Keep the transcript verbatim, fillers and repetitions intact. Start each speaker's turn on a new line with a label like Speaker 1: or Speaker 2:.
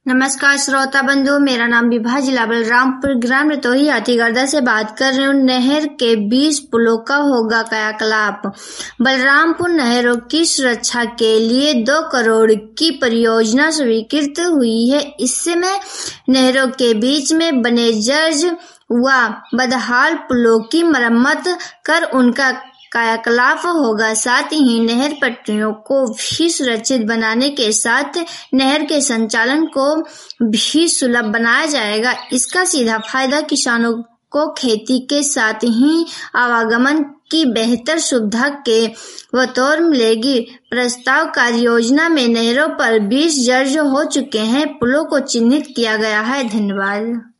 Speaker 1: नमस्कार श्रोता बंधु, मेरा नाम विभा, जिला बलरामपुर, ग्राम रतोही, हाथीगर्दा से बात कर रही हूँ। नहर के बीस पुलों का होगा कायाकल्प। बलरामपुर नहरों की सुरक्षा के लिए दो करोड़ की परियोजना स्वीकृत हुई है। इससे में नहरों के बीच में बने जर्ज व बदहाल पुलों की मरम्मत कर उनका कायाकल्प होगा। साथ ही नहर पट्टियों को भी सुरक्षित बनाने के साथ नहर के संचालन को भी सुलभ बनाया जाएगा। इसका सीधा फायदा किसानों को खेती के साथ ही आवागमन की बेहतर सुविधा के बतौर मिलेगी। प्रस्ताव कार्य योजना में नहरों पर बीस जर्ज हो चुके हैं। पुलों को चिन्हित किया गया है। धन्यवाद।